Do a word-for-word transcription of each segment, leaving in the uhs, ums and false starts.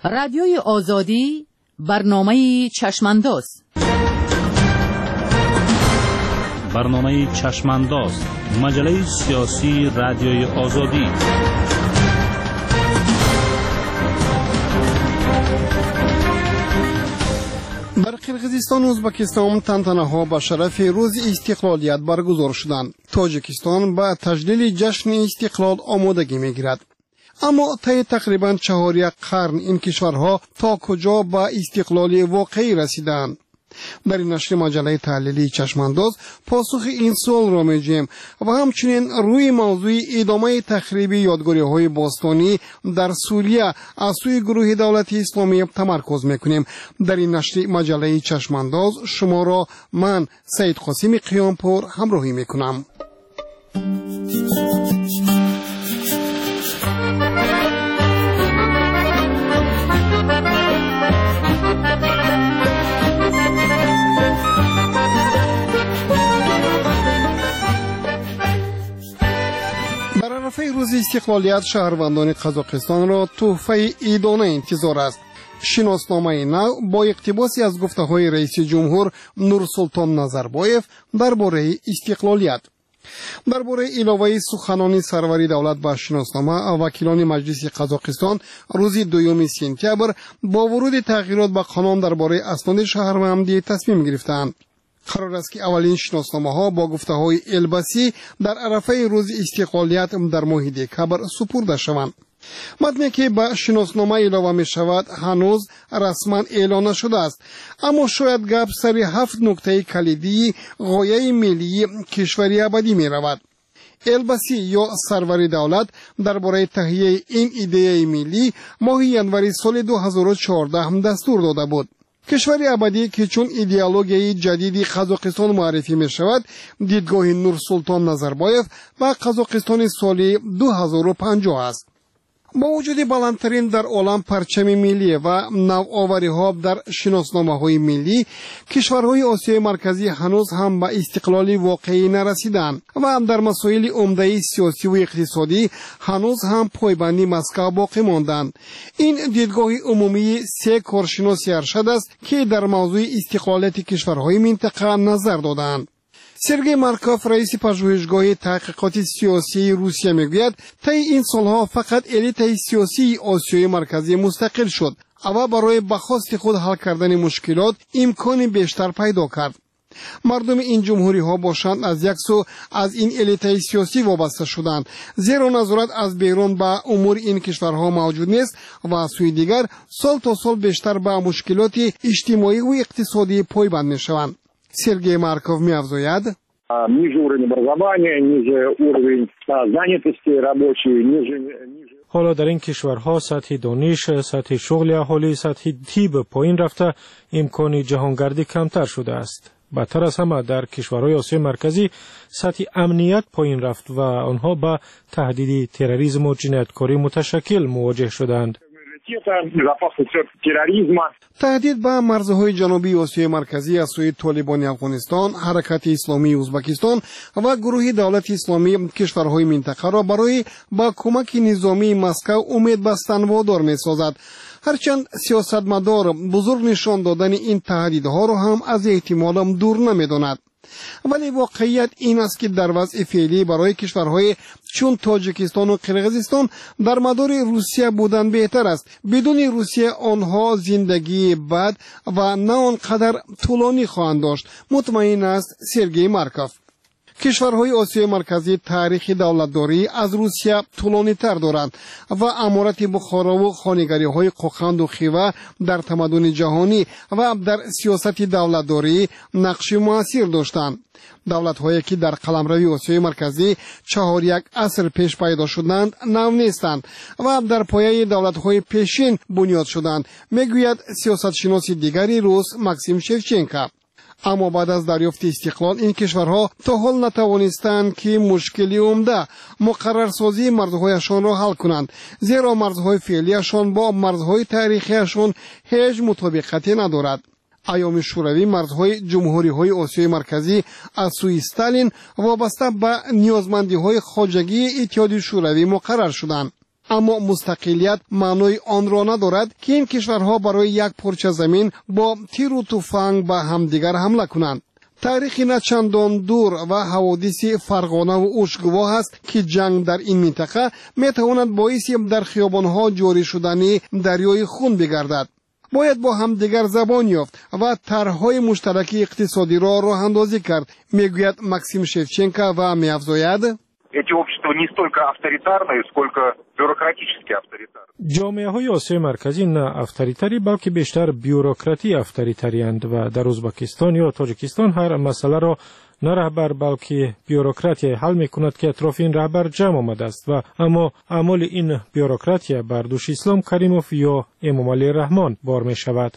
رادیوی آزادی برنامه چشمانداز. برنامه چشمانداز، مجله سیاسی رادیوی آزادی. در قرقیزستان و ازبکستان تنتنه‌ها به شرف روز استقلالیت برگزار شدند. تاجیکستان به تجلیل جشن استقلال آمادگی می‌گیرد. اما طی تقریباً چهار یک قرن این کشورها تا کجا به استقلال واقعی رسیدند؟ در این نشر مجله تحلیلی چشمانداز پاسخ این سوال را می‌جوییم و همچنین روی موضوع ادامه تخریب یادگاری‌های باستانی در سوریه از سوی گروه دولت اسلامی تمرکز می‌کنیم. در این نشر مجله چشمانداز شما را من سید قاسم قیامپور همراهی می‌کنم. عرفه روز استقلالیت شهروندان قزاقستان را تحفه عیدانه انتظار است. شناسنامه نو با اقتباسی از گفته‌های رئیس جمهور نورسلطان نظربایف درباره استقلالیت. درباره علاوه سخنان سروری دولت به شناسنامه، وکیلان مجلس قزاقستان روز دوم سپتامبر با ورود تغییرات به قانون درباره اسناد شهروندی تصمیم گرفتند. قرار است که اولین شناسنامه ها با گفته های البسی در عرفه روز استقلالیت در ماه دکامبر سپرده شوند. متنی که به شناسنامه علاوه می شود هنوز رسما اعلان نشده است، اما شاید گپ سر هفت نکته کلیدی غایه ملی کشوری ابدی می رود. البسی یا سروری دولت درباره تهیه این ایده ملی ماه ینوری سال دو هزار و چهارده هم دستور داده بود. کشوری ابدی که چون ایدئولوژی جدیدی قزاقستان معرفی می شود، دیدگاه نورسلطان نظربایف و قزاقستان سال دو هزار و پنجاه است. با وجود بلندترین در عالم پرچم ملی و نوآوری ها در شناسنامه های ملی، کشورهای آسیای مرکزی هنوز هم به استقلال واقعی نرسیدند و هم در مسائل عمده سیاسی و اقتصادی هنوز هم پایبندی مسکو باقی ماندند. این دیدگاه عمومی سه کارشناس ارشد است که در موضوع استقلالیت کشورهای منطقه نظر دادند. سرگئی مارکوف رئیس پژوهشگاه تحقیقات سیاسی روسیه میگوید طی این سالها فقط الیت سیاسی آسیای مرکزی مستقل شد و برای به خواست خود حل کردن مشکلات امکان بیشتر پیدا کرد. مردم این جمهوری ها باشند از یک سو از این الیت سیاسی وابسته شدند، زیرا نظارت از بیرون به امور این کشورها موجود نیست و از سوی دیگر سال تا سال بیشتر به مشکلات اجتماعی و اقتصادی پایبند میشوند. سرگئی مارکوف می‌افزاید: ниже уровень образования, ниже уровень занятости рабочей, ниже حالا در این کشورها سطح دانش، سطح شغل اهالی، سطح طب پایین رفته، امکان جهانگردی کمتر شده است. بدتر از همه در کشورهای آسیای مرکزی سطح امنیت پایین رفت و آنها با تهدید تروریسم و جنایتکاری متشکل مواجه شدند. تهدید به مرزهای جنوبی آسیای مرکزی از سوی طالبان افغانستان، حرکت اسلامی ازبکستان و گروه دولت اسلامی کشورهای منطقه را برای با کمک نظامی مسکو امید بستن وادار می‌سازد. هرچند سیاستمدار بزرگ نشان دادن این تهدیدها را هم از احتمال دور نمی‌داند. ولی واقعیت این است که در وضع فعلی برای کشورهای چون تاجیکستان و قرقیزستان در مدار روسیه بودن بهتر است. بدون روسیه آنها زندگی بد و نه آنقدر طولانی خواهند داشت، مطمئن است سرگئی مارکوف. کشورهای آسیای مرکزی تاریخ دولتداری از روسیه طولانی تر دارند و امارت بخارا و خانگری های قوقند و خیوه در تمدن جهانی و در سیاست دولتداری نقش مؤثر داشتند. دولت هایی که در قلمروی آسیای مرکزی چهار یک عصر پیش پیدا شدند نو نیستند و در پایه دولت های پیشین بنیاد شدند، میگوید سیاست شناس دیگری روس ماکسیم شفچنکو. اما بعد از دریافت استقلال این کشورها تا حال نتوانستند که مشکلی عمده مقررسازی مرزهایشان را حل کنند، زیرا مرزهای فعلیشان با مرزهای تاریخیشان هیچ مطابقتی ندارد. ایام شوروی مرزهای جمهوری‌های آسیای مرکزی از سوی استالین وابسته به نیازمندی‌های خواجگی اتحاد شوروی مقرر شدند. اما مستقلیت معنای آن را ندارد که این کشورها برای یک پارچه زمین با تیر و تفنگ به همدیگر حمله کنند. تاریخ نه چندان دور و حوادث فرقانه و خوشگوار است که جنگ در این منطقه میتواند باعث در خیابانها جاری شدن دریای خون بگردد. باید با هم دیگر زبان یافت و طرحهای مشترک اقتصادی را راه اندازی کرد، میگوید ماکسیم شевченко و میافزاید эти общества не столько авторитарные, сколько бюрократически авторитарные. جامعه های آسیای مرکزی نه افطاریتری بلکه بیشتر بیوروکراتی افطاریتری‌اند و در ازبکستان یا تاجیکستان هر مسئله را نه رهبر بلکه بیوروکراتی حل میکند که اطراف این رهبر جمع آمده است و اما اعمال این بیوروکراتی بر دوش اسلام کریموف یا امام علی رحمان بار می شود.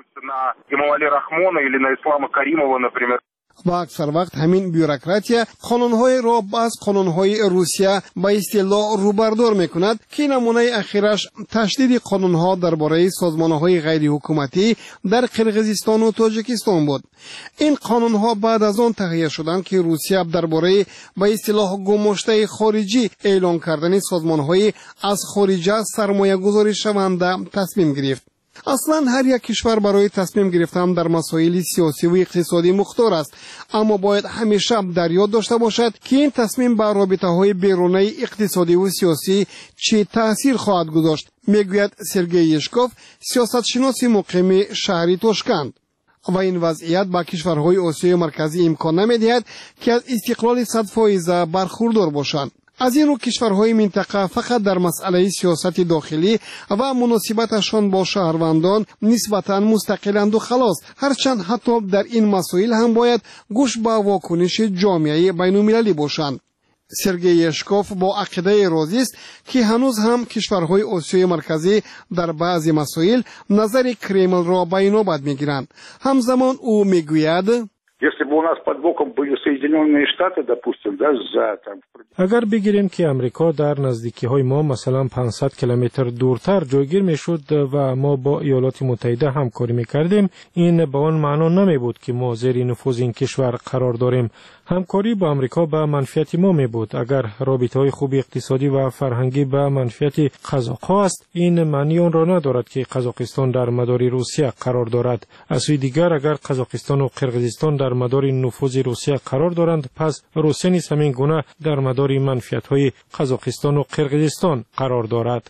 و اکثر وقت همین بیوروکراتیا قانونهای را از قانونهای روسیه به اصطلاح روبردار میکند که نمونه اخیرش تشدید قانونها درباره سازمانهای غیر حکومتی در قرقیزستان و تاجیکستان بود. این قانونها بعد از آن تهیه شدند که روسیه درباره به اصطلاح گماشته خارجی اعلان کردن سازمانهای از خارج سرمایه گذاری شونده تصمیم گرفت. اصلا هر یک کشور برای تصمیم گرفتن در مسائل سیاسی و اقتصادی مختار است، اما باید همیشه در یاد داشته باشد که این تصمیم بر رابطه های بیرونی اقتصادی و سیاسی چه تاثیر خواهد گذاشت، میگوید سرگئی یشکوف، سیاستشناس مقیم شهری توشکند. و این وضعیت با کشورهای آسیای مرکزی امکان نمیدهد که از استقلال صد فیصد برخوردار باشند. از این رو کشورهای منطقه فقط در مسئله سیاست داخلی و مناسبتشان با شهروندان نسبتاً مستقلند و خلاص، هرچند حتی در این مسائل هم باید گوش به واکنش جامعه بین‌المللی باشند. سرگئی یشکوف با عقیده راضی است که هنوز هم کشورهای آسیای مرکزی در بعضی مسائل نظر کرمل را به نوبت میگیرند. همزمان او میگوید Если бы у нас под боком были Соединенные Штаты, допустим, да, за там... اگر بگیریم که امریکا در نزدیکی های ما مثلا پانصد کیلومتر دورتر جایگیر میشد و ما با ایالات متحده همکاری میکردیم، این به آن معنا نمی بود که ما زیر نفوذ این کشور قرار داریم. همکاری با امریکا به منفعت ما می بود. اگر رابطه های خوب اقتصادی و فرهنگی به منفعت قزاق‌ها است، این معنی آن را ندارد که قزاقستان در مدار روسیه قرار دارد. از سوی دیگر اگر قزاقستان و قرقیزستان در مدار نفوذ روسیه قرار دارند، پس روسیه نیز همین گونه در مدار منفعت های قزاقستان و قرقیزستان قرار دارد.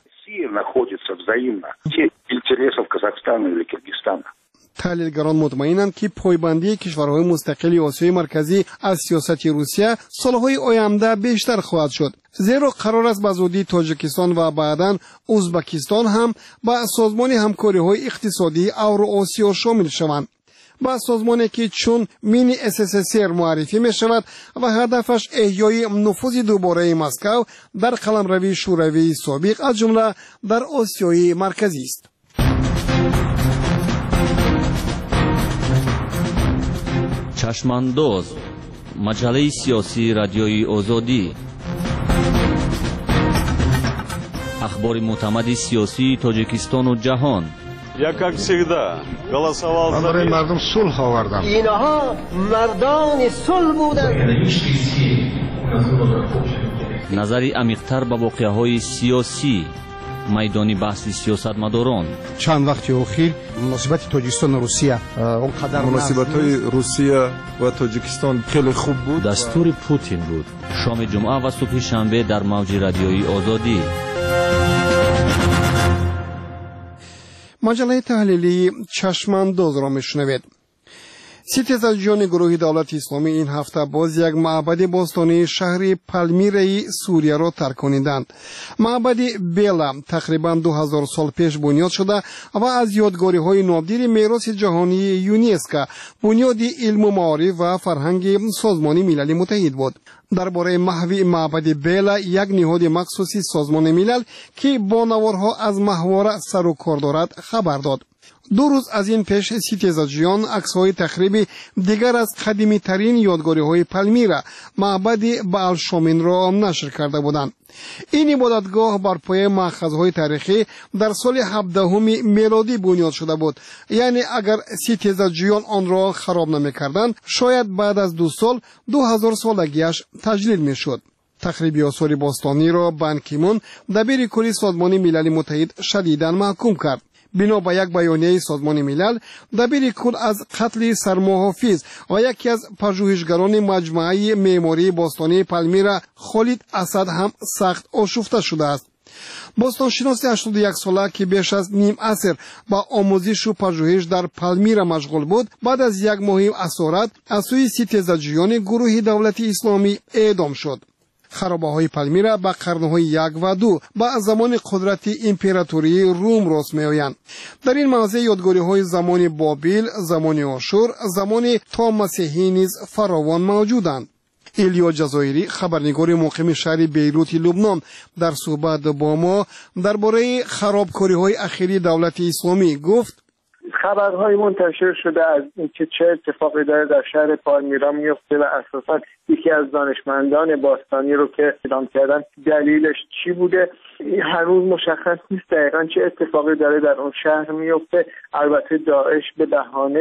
تحلیلگران مطمئنند که پایبندی کشورهای مستقل آسیای مرکزی از سیاست روسیه سالهای آینده بیشتر خواهد شد، زیرا قرار است به زودی تاجیکستان و بعداً ازبکستان هم به سازمان همکاری‌های اقتصادی اوراسیا شامل شوند. با سازمانی که چون مینی اس اس اس ار معرفی می شود و هدفش احیای نفوذ دوباره مسکو در قلمرو شوروی سابق از جمله در آسیای مرکزی است. چشمانداز، مجله سیاسی رادیوی آزادی، اخبار معتمد سیاسی تاجیکستان و جهان. Я, как всегда, голосовал за мир. مردم صلح آوردن. اینها مردان صلح بودند. نظری عمیق‌تر به واقعه‌های سیاسی، میدانی بحث سیاستمداران. چند وقت اخیر مناسبت تاجیکستان و روسیه اونقدر مناسبت‌های روسیه و تاجیکستان خیلی خوب بود. دستور پوتین بود. شام جمعه و صبح شنبه در موج رادیویی آزادی. مجله تحلیلی چشمانداز را میشنوید. ستیزجویان گروه دولت اسلامی این هفته باز یک معبد باستانی شهر پالمیره سوریه را ترک کنیدند. معبد بیلا تقریبا دو هزار سال پیش بنیاد شده و از یادگاری های نادر میراث جهانی یونسکو بنیاد علم و معارف و فرهنگ سازمان ملل متحد بود. درباره محوی معبد بیلا، یک نهاد مخصوصی سازمان ملل که با نوارها از محور سر و کار دارد خبر داد. دو روز از این پیش ستیزجویان عکس‌های تخریب دیگر از قدیمی ترین یادگاری های پالمیرا معبد بال شامین را نشر کرده بودند. این عبادتگاه بر پایه مأخذهای تاریخی در سال هفدهم میلادی بنیاد شده بود، یعنی اگر ستیزجویان آن را خراب نمی‌کردند شاید بعد از دو سال دو هزار سالگیش تجلیل می‌شد. تخریب آثار باستانی را بان کی مون دبیر کلی سازمان ملل متحد شدیداً محکوم کرد. بنا به یک بیانیه سازمان ملل، دبیر کل از قتل سرمحافظ و یکی از پژوهشگران مجموعه معماری باستانی پالمیرا خالد اسد هم سخت آشفته شده است. باستانشناس هشتاد و یک ساله که بیش از نیم عصر با آموزش و پژوهش در پالمیرا مشغول بود، بعد از یک ماه اسارت از سوی ستیزجویان گروه دولتی اسلامی اعدام شد. خرابه های پالمیرا با قرنهای یک و دو با زمان قدرت امپراتوری روم راست می آیند. در این موضع یادگاری های زمان بابل، زمان آشور، زمان تا مسیحی نیز فراوان موجودند. ایلیا جزایری، خبرنگار مقیم شهر بیروت لبنان، در صحبت با ما درباره خرابکاری های اخیری دولت اسلامی گفت: خبرهای منتشر شده از اینکه چه اتفاقی داره در شهر پالمیرا میفته و اساسا یکی از دانشمندان باستانی رو که اعدام کردن دلیلش چی بوده هنوز مشخص نیست دقیقاً چه اتفاقی داره در اون شهر میفته. البته داعش به بهانه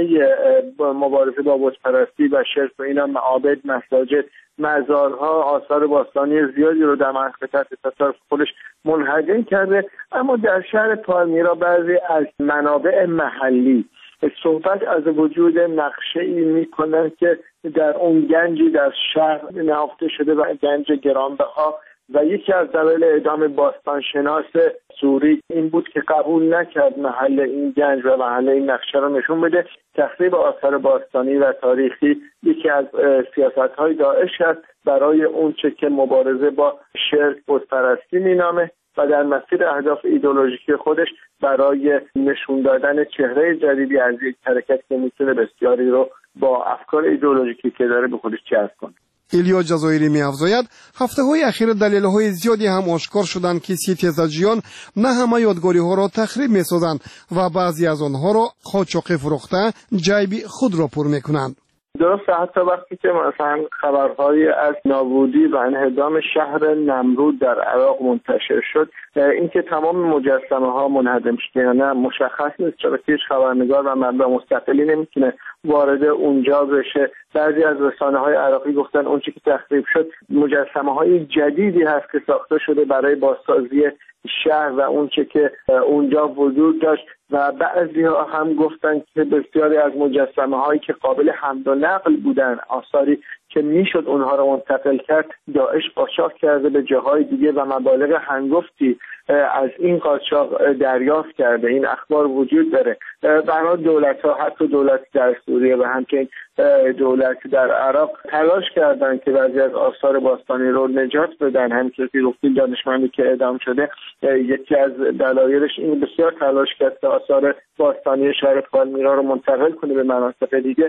مبارزه با بت‌پرستی و شرک و اینا معابد، مساجد، مزارها، آثار باستانی زیادی رو در منطقه تحت تسلط خودش منهدم کرده. اما در شهر پالمیرا بعضی از منابع محلی صحبت از وجود نقشه‌ای می‌کنند که در اون گنجی در شهر نهفته شده و گنج گرانبها و یکی از دلایل اعدام باستانشناس سوری این بود که قبول نکرد محل این گنج و محل این نقشه رو نشون بده. تخریب آثار باستانی و تاریخی یکی از سیاست‌های داعش است برای اون چه که مبارزه با شرک بت‌پرستی مینامه و در مسیر اهداف ایدئولوژیکی خودش برای نشون دادن چهره جدیدی از یک حرکت که میتونه بسیاری رو با افکار ایدئولوژیکی که داره به خودش جذب کنه. ایلیا جزایری می‌افزاید هفته های اخیر دلیل های زیادی هم آشکار شدند که ستیزجویان نه همه یادگاری ها را تخریب می‌سازند و بعضی از آنها را قاچاقی فروخته جیب خود را پر می‌کنند. درسته، حتی وقتی که مثلا خبرهای از نابودی و انهدام شهر نمرود در عراق منتشر شد، اینکه تمام مجسمه ها منهدم شده یا نه مشخص نیست، چرا که هیچ خبرنگار و منبع مستقلی نمیتونه وارد اونجا بشه. بعضی از رسانه های عراقی گفتن اون چی که تخریب شد مجسمه های جدیدی هست که ساخته شده برای بازسازی شهر و اون چه که اونجا وجود داشت و بعضی ها هم گفتن که بسیاری از مجسمه هایی که قابل حمل و نقل بودن، آثاری که میشد اونها رو منتقل کرد، داعش قاچاق کرده به جاهای دیگه و مبالغ هنگفتی از این قاچاق دریافت کرده. این اخبار وجود داره. برای دولت ها، حتی دولت در سوریه و همچنین دولت در عراق تلاش کردن که بعضی از آثار باستانی رو نجات بدن. همینطور که گفتیم دانشمندی که اعدام شده یکی از دلایلش این بسیار تلاش کرد که آثار باستانی شهر پالمیرا رو منتقل کنه به مناطق دیگه،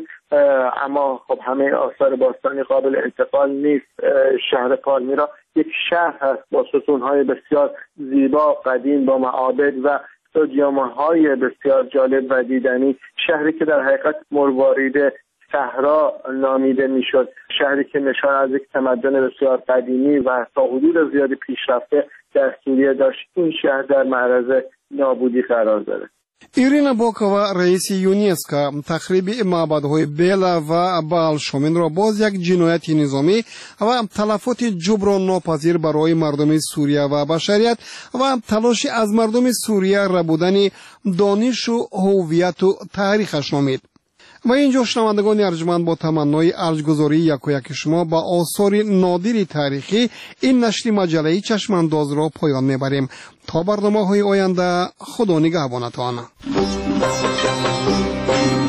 اما خب همه آثار باستانی قابل انتقال نیست. شهر پالمیرا یک شهر هست با ستون‌های بسیار زیبا قدیم با معابد و استادیوم‌های بسیار جالب و دیدنی، شهری که در حقیقت مروارید صحرا نامیده میشد، شهری که نشان از یک تمدن بسیار قدیمی و تا حدود زیادی پیشرفته در سوریه داشت. این شهر در معرض نابودی قرار داره. ایرینا باکووا رئیس یونسکو تخریب معبدهای بیلا و بالشومین را باز یک جنایت نظامی و تلفات جبران ناپذیر برای مردم سوریه و بشریت و تلاش از مردم سوریه ربودن دانش و هویت و تاریخش نامید. و اینجا شنوندگان ارجمند با تمنای ارجگذاری یک و یک شما با آثار نادر تاریخی این نشر مجله چشمانداز را پایان میبریم. تا برنامه های آینده خدا نگهبانتان.